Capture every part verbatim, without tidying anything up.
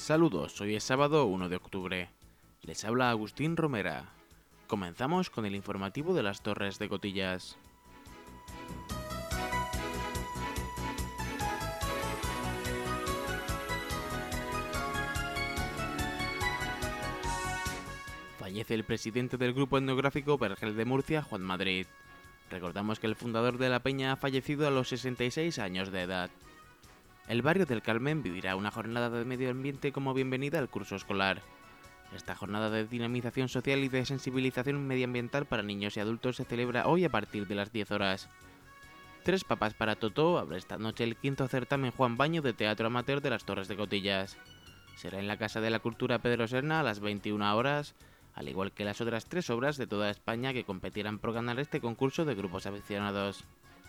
Saludos, hoy es sábado uno de octubre. Les habla Agustín Romera. Comenzamos con el informativo de las Torres de Cotillas. Fallece el presidente del grupo etnográfico Vergel de Murcia, Juan Madrid. Recordamos que el fundador de la peña ha fallecido a los sesenta y seis años de edad. El barrio del Carmen vivirá una jornada de medio ambiente como bienvenida al curso escolar. Esta jornada de dinamización social y de sensibilización medioambiental para niños y adultos se celebra hoy a partir de las diez horas. Tres papas para Totó abre esta noche el quinto certamen Juan Baño de teatro amateur de las Torres de Cotillas. Será en la Casa de la Cultura Pedro Serna a las veintiuna horas, al igual que las otras tres obras de toda España que competirán por ganar este concurso de grupos aficionados.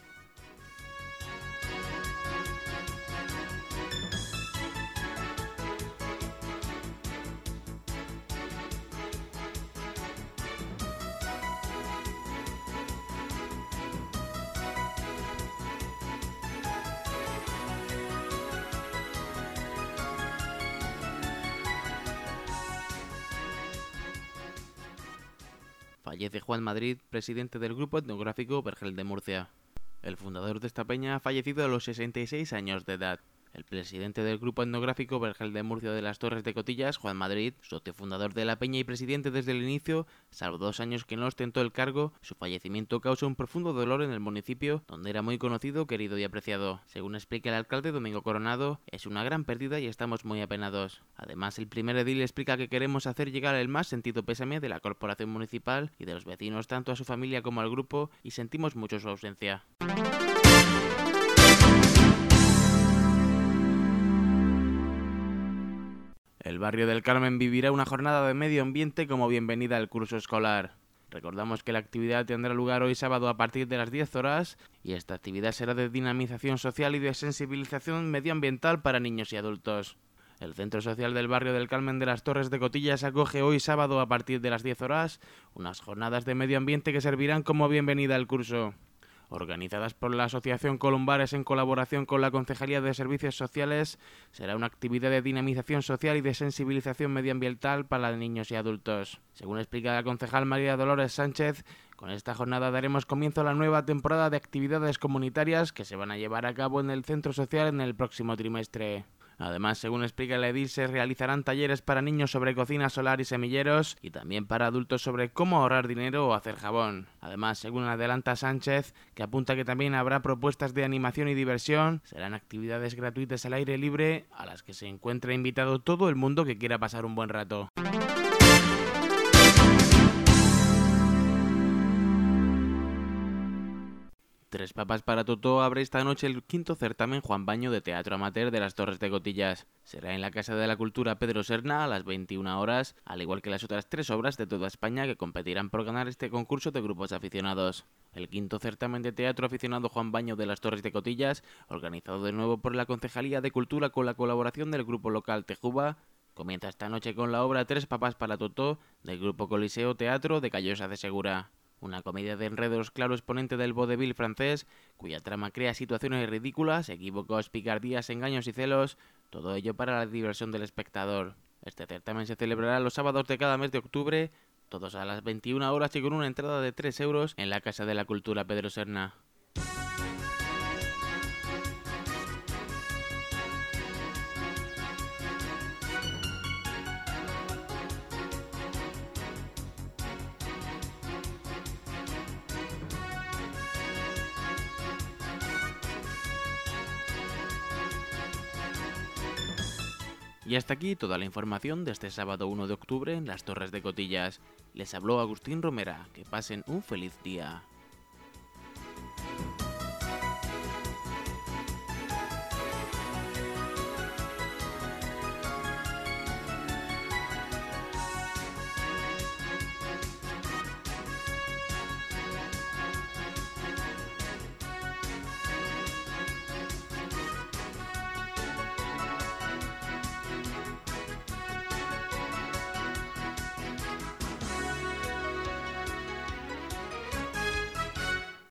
Fallece Juan Madrid, presidente del grupo etnográfico Vergel de Murcia. El fundador de esta peña ha fallecido a los sesenta y seis años de edad. El presidente del grupo etnográfico Vergel de Murcia de las Torres de Cotillas, Juan Madrid, socio fundador de la peña y presidente desde el inicio, salvo dos años que no ostentó el cargo, su fallecimiento causa un profundo dolor en el municipio, donde era muy conocido, querido y apreciado. Según explica el alcalde Domingo Coronado, es una gran pérdida y estamos muy apenados. Además, el primer edil explica que queremos hacer llegar el más sentido pésame de la corporación municipal y de los vecinos tanto a su familia como al grupo, y sentimos mucho su ausencia. El barrio del Carmen vivirá una jornada de medio ambiente como bienvenida al curso escolar. Recordamos que la actividad tendrá lugar hoy sábado a partir de las diez horas y esta actividad será de dinamización social y de sensibilización medioambiental para niños y adultos. El Centro Social del Barrio del Carmen de las Torres de Cotillas acoge hoy sábado a partir de las diez horas unas jornadas de medio ambiente que servirán como bienvenida al curso. Organizadas por la Asociación Columbares en colaboración con la Concejalía de Servicios Sociales, será una actividad de dinamización social y de sensibilización medioambiental para niños y adultos. Según explica la concejal María Dolores Sánchez, con esta jornada daremos comienzo a la nueva temporada de actividades comunitarias que se van a llevar a cabo en el Centro Social en el próximo trimestre. Además, según explica el edil, se realizarán talleres para niños sobre cocina solar y semilleros y también para adultos sobre cómo ahorrar dinero o hacer jabón. Además, según adelanta Sánchez, que apunta que también habrá propuestas de animación y diversión, serán actividades gratuitas al aire libre a las que se encuentra invitado todo el mundo que quiera pasar un buen rato. Tres papas para Totó abre esta noche el quinto certamen Juan Baño de teatro amateur de las Torres de Cotillas. Será en la Casa de la Cultura Pedro Serna a las veintiuna horas, al igual que las otras tres obras de toda España que competirán por ganar este concurso de grupos aficionados. El quinto certamen de teatro aficionado Juan Baño de las Torres de Cotillas, organizado de nuevo por la Concejalía de Cultura con la colaboración del grupo local Tejuba, comienza esta noche con la obra Tres papas para Totó del grupo Coliseo Teatro de Callosa de Segura. Una comedia de enredos claro exponente del vodevil francés, cuya trama crea situaciones ridículas, equívocos, picardías, engaños y celos, todo ello para la diversión del espectador. Este certamen se celebrará los sábados de cada mes de octubre, todos a las veintiuna horas y con una entrada de tres euros en la Casa de la Cultura Pedro Serna. Y hasta aquí toda la información de este sábado uno de octubre en las Torres de Cotillas. Les habló Agustín Romera. Que pasen un feliz día.